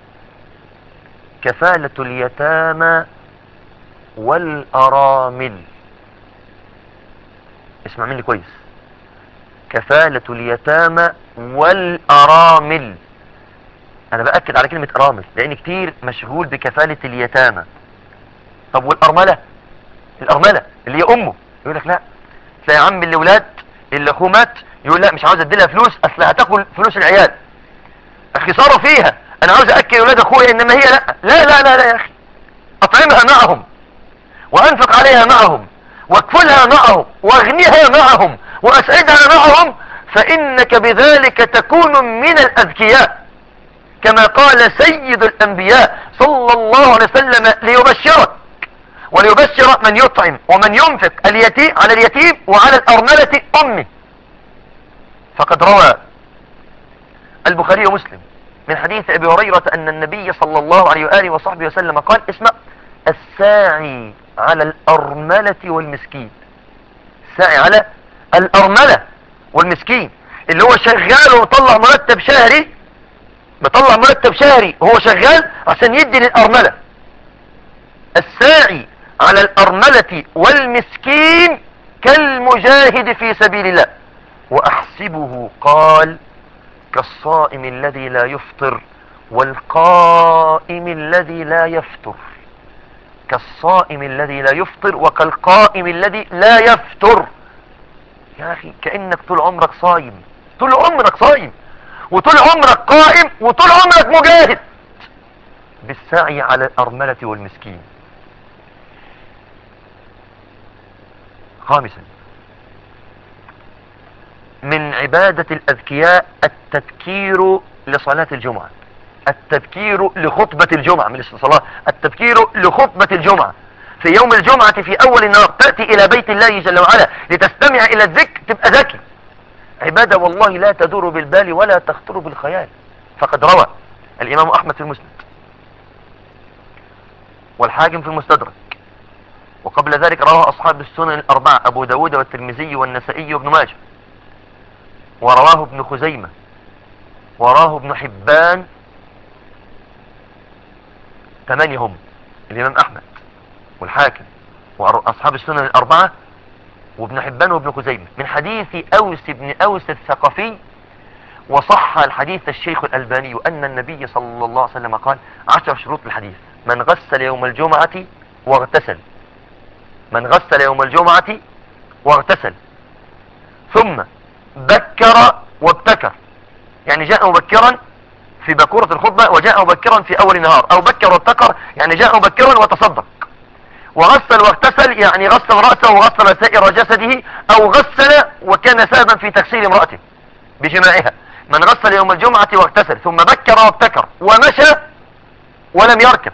كفالة اليتامى والأرامل. اسمع مني كويس، كفالة اليتامى والأرامل. أنا بأكد على كلمة أرامل لأن كتير مشغول بكفالة اليتامى. طب والأرملة؟ الأرملة اللي هي أمه، يقول لك لا، تلاقي عم الأولاد اللي أخوه مات يقول لا مش عاوز أديلها فلوس أصل هتاكل فلوس العيال، خسارة فيها، أنا عاوز أكل أولاد أخويا، إنما هي لا لا لا لا, لا يا أخي، أطعمها معهم وأنفق عليها معهم واكفلها معهم واغنيها معهم وأسعدها معهم، فإنك بذلك تكون من الأذكياء، كما قال سيد الأنبياء صلى الله عليه وسلم ليبشرك وليبشر من يطعم ومن ينفق اليتيم على اليتيم وعلى الأرملة أمه. فقد روى البخاري ومسلم من حديث أبي هريرة أن النبي صلى الله عليه وآله وصحبه وسلم قال: اسمع، الساعي على الأرملة والمسكين. الساعي على الأرملة والمسكين اللي هو شغال ومطلع مرتب شهري، مطلع مرتب شهري وهو شغال عشان يدي للأرملة. الساعي على الأرملة والمسكين كالمجاهد في سبيل الله. وأحسبه قال: كالصائم الذي لا يفطر والقائم الذي لا يفتر. كالصائم الذي لا يفطر وكالقائم الذي لا يفتر. يا أخي كأنك طول عمرك صايم، طول عمرك صايم وطول عمرك قائم وطول عمرك مجاهد بالسعي على الأرملة والمسكين. 5، من عبادة الأذكياء التبكير لصلاة الجمعة، التبكير لخطبة الجمعة، من الصلاة، التبكير لخطبة الجمعة. في يوم الجمعة في أول النهار تأتي إلى بيت الله جل وعلا لتستمع إلى الذكر، تبقى ذكي. عبادة والله لا تدور بالبال ولا تخطر بالخيال. فقد روى الإمام أحمد في المسند والحاكم في المستدرك، وقبل ذلك رواه أصحاب السنن الأربعة أبو داود والترمذي والنسائي وابن ماجه، ورواه ابن خزيمة، وراه ابن حبان، 8 هم: الإمام أحمد والحاكم وأصحاب السنن الأربعة وابن حبان وابن خزيمة من حديث أوس بن أوس الثقفي، وصح الحديث الشيخ الألباني أن النبي صلى الله عليه وسلم قال 10 شروط الحديث: من غسل يوم الجمعة واغتسل، من غسل يوم الجمعة واغتسل ثم بكر وابتكر، يعني جاء مبكرا في بكورة الخطبة وجاء مبكرا في أول النهار، أو بكر وابتكر يعني جاء مبكرا وتصدق، وغسل واغتسل يعني غسل رأسه وغسل سائر جسده، أو غسل وكان سببا في تغسيل امرأته بجماعها. من غسل يوم الجمعة واغتسل ثم بكر وابتكر ومشى ولم يركب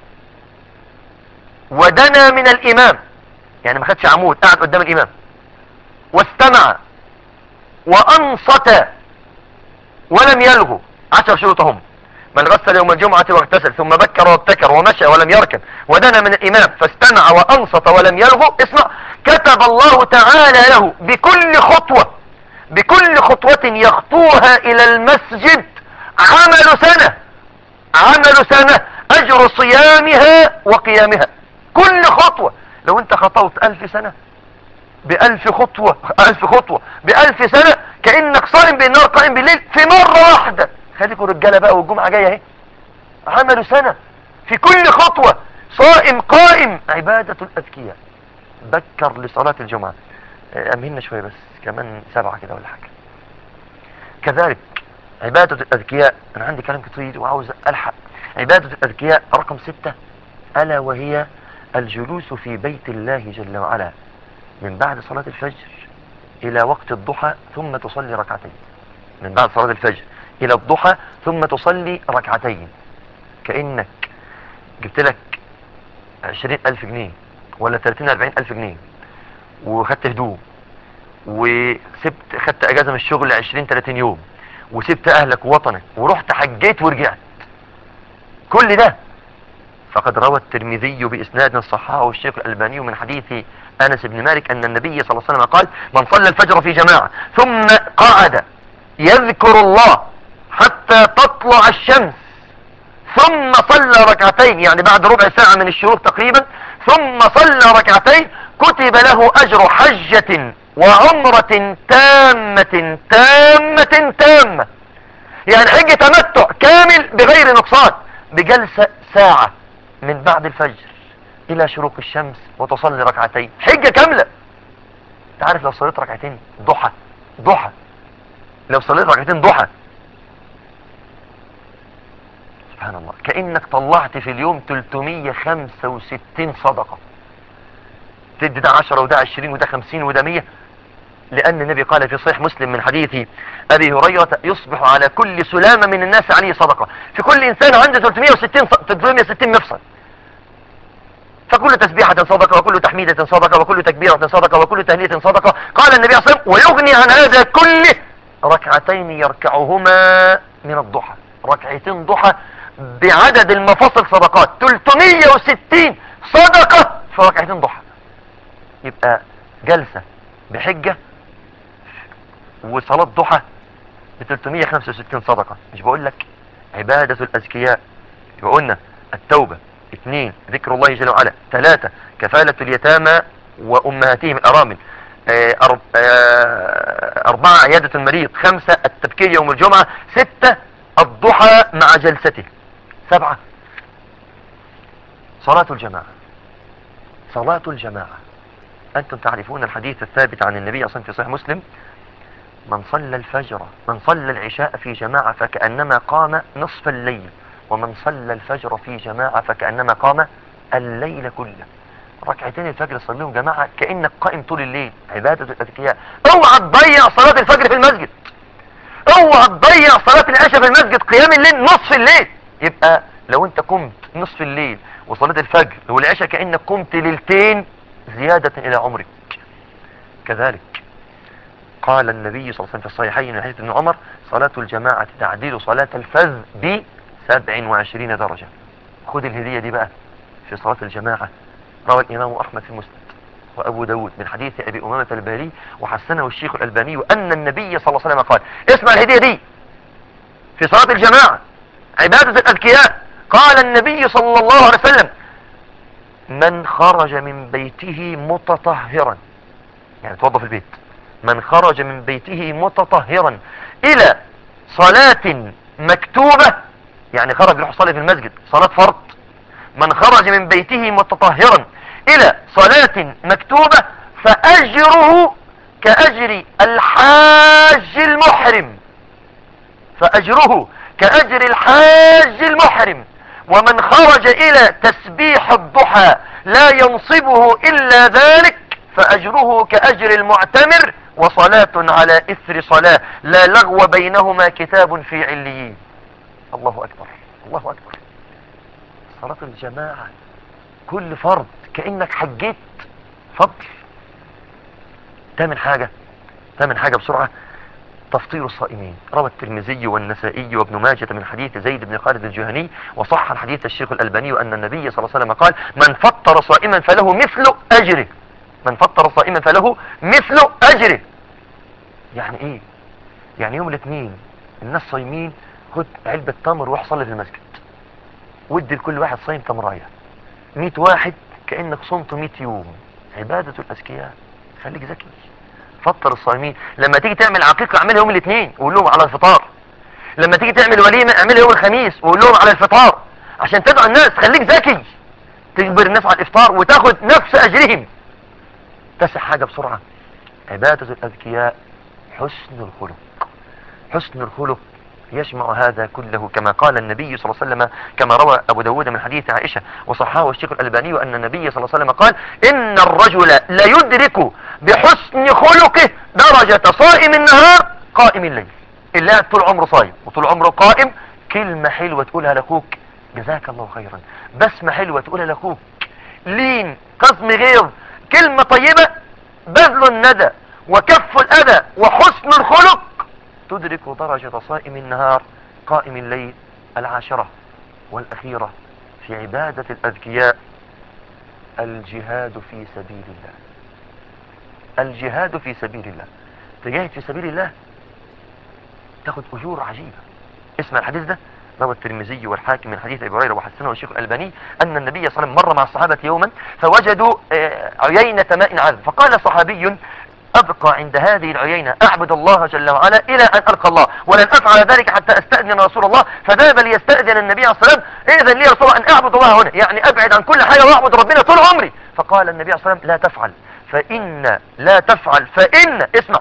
ودنا من الإمام، يعني ما خدش عمود، قعد قدام الإمام، واستمع وأنصت ولم يلغو. 10 شروطهم: من غسل يوم الجمعة واغتسل ثم بكر وابتكر ومشى ولم يركب ودنا من الإمام فاستمع وأنصت ولم يلغو، اسمع، كتب الله تعالى له بكل خطوة يخطوها إلى المسجد عمل سنة أجر صيامها وقيامها. كل خطوة، لو انت خطوت 1000 سنة ب1000 خطوة، 1000 خطوة ب1000 سنة، كأنك صائم بالنهار قائم بالليل في مرة واحدة. خليكوا رجالة بقى والجمعة جاية اهي. عملوا سنة في كل خطوة، صائم قائم. عبادة الأذكياء. بكر لصلاة الجمعة. أمهلنا شوية بس، كمان 7 كده ولا حاجة. كذلك عبادة الأذكياء، أنا عندي كلام كتير وعاوز ألحق. عبادة الأذكياء رقم 6، ألا وهي الجلوس في بيت الله جل وعلا من بعد صلاة الفجر إلى وقت الضحى ثم تصلي ركعتين. من بعد صلاة الفجر إلى الضحى ثم تصلي ركعتين، كأنك جبت لك 20,000 جنيه ولا 30-40,000 جنيه، وخدت هدوم، خدت اجازة من الشغل 20-30 يوم، وسبت اهلك ووطنك ورحت حجيت ورجعت. كل ده فقد روى الترمذي بإسناد صححه الشيخ الألباني من حديث أنس بن مالك أن النبي صلى الله عليه وسلم قال: من صلى الفجر في جماعة ثم قعد يذكر الله حتى تطلع الشمس ثم صلى ركعتين، يعني بعد ربع ساعة من الشروق تقريبا، ثم صلى ركعتين، كتب له أجر حجة وعمرة تامة تامة تامة. يعني حجة تمتع كامل بغير نقصان، بجلسة ساعة من بعد الفجر إلى شروق الشمس وتصلي ركعتين، حجة كاملة. تعرف لو صليت ركعتين ضحى، لو صليت ركعتين ضحى، سبحان الله، كأنك طلعت في اليوم 365 صدقة. تدي ده 10 وده 20 وده 50 وده 100، لأن النبي قال في صحيح مسلم من حديث أبي هريرة: يصبح على كل سلامة من الناس عليه صدقة. في كل إنسان عنده 360 مفصل، فكل تسبيحة صدقة، وكل تحميدة صدقة، وكل تكبيرة صدقة، وكل تهلية صدقة. قال النبي صلى الله عليه وسلم: ويغني عن هذا كله ركعتين يركعهما من الضحى. ركعتين ضحى بعدد المفاصل صدقات، 360 صدقة في ركعتين ضحى. يبقى جلسة بحجة وصلاة ضحى ب 365 صدقة. مش بقول لك عبادة الأذكياء؟ يبقى قلنا التوبة، 2 ذكر الله جل وعلا، 3 كفالة اليتامى وأمهاتهم الأرامل، 4 عيادة المريض، 5 التبكير يوم الجمعة، 6 الضحى مع جلسته، 7 صلاة الجماعة. أنتم تعرفون الحديث الثابت عن النبي أصلا في صحيح مسلم: من صلى العشاء في جماعة فكأنما قام نصف الليل، ومن صلى الفجر في جماعة فكأنما قام الليل كله. ركعتين الفجر صليهم جماعة كأنك قائم طول الليل. عبادة الأذكياء. اوعى تضيع صلاة الفجر في المسجد، اوعى تضيع صلاة العشاء في المسجد، قيام الليل نصف الليل. يبقى لو انت قمت نصف الليل وصلاة الفجر والعشاء كأنك قمت ليلتين زيادة إلى عمرك. كذلك قال النبي صلى الله عليه وسلم في الصحيحين من حديث ابن عمر: صلاة الجماعة تعديل صلاة الفذ ب27 درجة. خد الهدية دي بقى في صلاة الجماعة. روى الإمام أحمد في المسند وأبو داود من حديث أبي أمامة الباهلي وحسنه الشيخ الألباني أن النبي صلى الله عليه وسلم قال: اسمع الهدية دي في صلاة الجماعة، عبادة الأذكياء. قال النبي صلى الله عليه وسلم: من خرج من بيته متطهرا، يعني توضى في البيت، من خرج من بيته متطهرا إلى صلاة مكتوبة، يعني خرج يروح يصلي في المسجد صلاة فرض، من خرج من بيته متطهرا إلى صلاة مكتوبة فأجره كأجر الحاج المحرم، فأجره كأجر الحاج المحرم. ومن خرج إلى تسبيح الضحى لا ينصبه إلا ذلك فأجره كأجر المعتمر، وصلاة على إثر صلاة لا لغو بينهما كتاب في عليين. الله أكبر، الله أكبر. صلاة الجماعة كل فرض كأنك حجيت فضل. تامن حاجة بسرعة، تفطير الصائمين. روى الترمذي والنسائي وابن ماجة من حديث زيد بن خالد الجهني، وصح الحديث الشيخ الألباني أن النبي صلى الله عليه وسلم قال: من فطر صائما فله مثل أجره، من فطر صائما فله مثل أجره. يعني ايه؟ يعني يوم الاثنين الناس صايمين، خد علبة تمر وروح صلي في المسجد، ودي لكل واحد صايم تمرايه، 100 واحد كأنك صمت 100 يوم. عبادة الأذكياء. خليك ذكي، فطر الصائمين. لما تيجي تعمل عقيقة اعملها يوم الاثنين وقول لهم على الفطار، لما تيجي تعمل وليمة اعملها يوم الخميس وقول لهم على الفطار، عشان تدعو الناس. خليك ذكي، تجبر الناس على الافطار وتاخد نفس اجرهم. تسع حاجة بسرعة، عبادة الأذكياء حسن الخلق. حسن الخلق يجمع هذا كله، كما قال النبي صلى الله عليه وسلم، كما روى أبو داود من حديث عائشة وصححه الشيخ الألباني، أن النبي صلى الله عليه وسلم قال: إن الرجل لا يدرك بحسن خلقه درجة صائم النهار قائم الليل. اللي قاعد طول عمره صايم وطول عمره قائم، كلمة حلوة تقولها لأخوك جزاك الله خيرا، بسمة حلوة تقولها لأخوك، لين، كظم غيظ، كلمة طيبة، بذل الندى وكف الأذى وحسن الخلق، تدرك درجة صائم النهار قائم الليل. العاشرة والأخيرة في عبادة الأذكياء، الجهاد في سبيل الله. الجهاد في سبيل الله، تجاهد في سبيل الله تاخد أجور عجيبة. اسمع الحديث ده، روى الترمذي والحاكم من حديث ابي هريره وحسنه الشيخ الالباني ان النبي صلى الله عليه وسلم مر مع الصحابه يوما فوجدوا عيينه ماء عذب، فقال صحابي: ابقى عند هذه العيينه اعبد الله جل وعلا الى ان القى الله، ولن افعل ذلك حتى استاذن رسول الله. فذهب ليستاذن النبي عليه الصلاه والسلام: اذن لي يا رسول الله ان اعبد الله هنا، يعني ابعد عن كل حاجه واعبد ربنا طول عمري. فقال النبي عليه الصلاه والسلام: لا تفعل، لا تفعل، اسمع،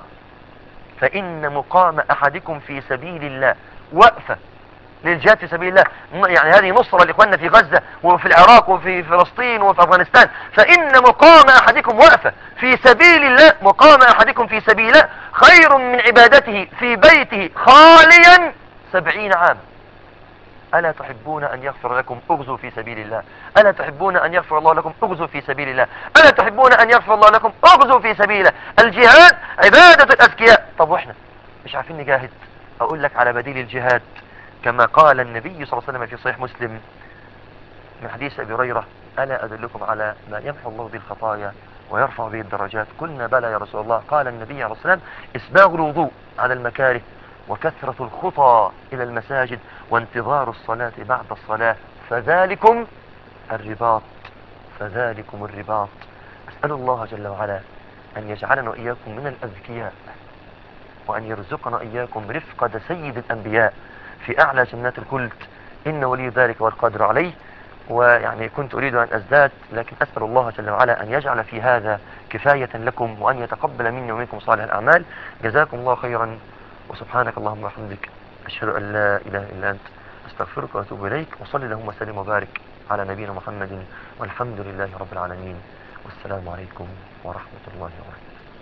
فان مقام احدكم في سبيل الله وقفه للجهاد في سبيل الله، يعني هذه نصرة لإخواننا في غزة وفي العراق وفي فلسطين وفي أفغانستان. فإن مقام أحدكم وقفة في سبيل الله، مقام أحدكم في سبيل الله خير من عبادته في بيته خاليا 70 عام. ألا تحبون أن يغفر لكم؟ اغزوا في سبيل الله. ألا تحبون أن يغفر الله لكم؟ اغزوا في سبيل الله. ألا تحبون أن يغفر الله لكم؟ اغزوا في سبيله. الجهاد عبادة الأذكياء. طب وإحنا مش عارفين نجاهد؟ أقول لك على بديل الجهاد، كما قال النبي صلى الله عليه وسلم في صحيح مسلم من حديث أبي هريرة: ألا أدلكم على ما يمحو الله به الخطايا ويرفع به الدرجات؟ قلنا بلى يا رسول الله. قال النبي عليه الصلاة والسلام: إسباغ الوضوء على المكاره، وكثرة الخطى إلى المساجد، وانتظار الصلاة بعد الصلاة، فذلكم الرباط، فذلكم الرباط. أسأل الله جل وعلا أن يجعلنا وإياكم من الأذكياء، وأن يرزقنا إياكم رفقة سيد الأنبياء في أعلى جنات الخلد، إن ولي ذلك والقادر عليه. ويعني كنت أريد أن أزداد، لكن أسأل الله جل وعلا أن يجعل في هذا كفاية لكم، وأن يتقبل مني ومنكم صالح الأعمال. جزاكم الله خيرا، وسبحانك اللهم وبحمدك، أشهد أن لا إله إلا أنت، أستغفرك وأتوب إليك. وصلي اللهم وسلم وبارك على نبينا محمد، والحمد لله رب العالمين، والسلام عليكم ورحمة الله وبركاته.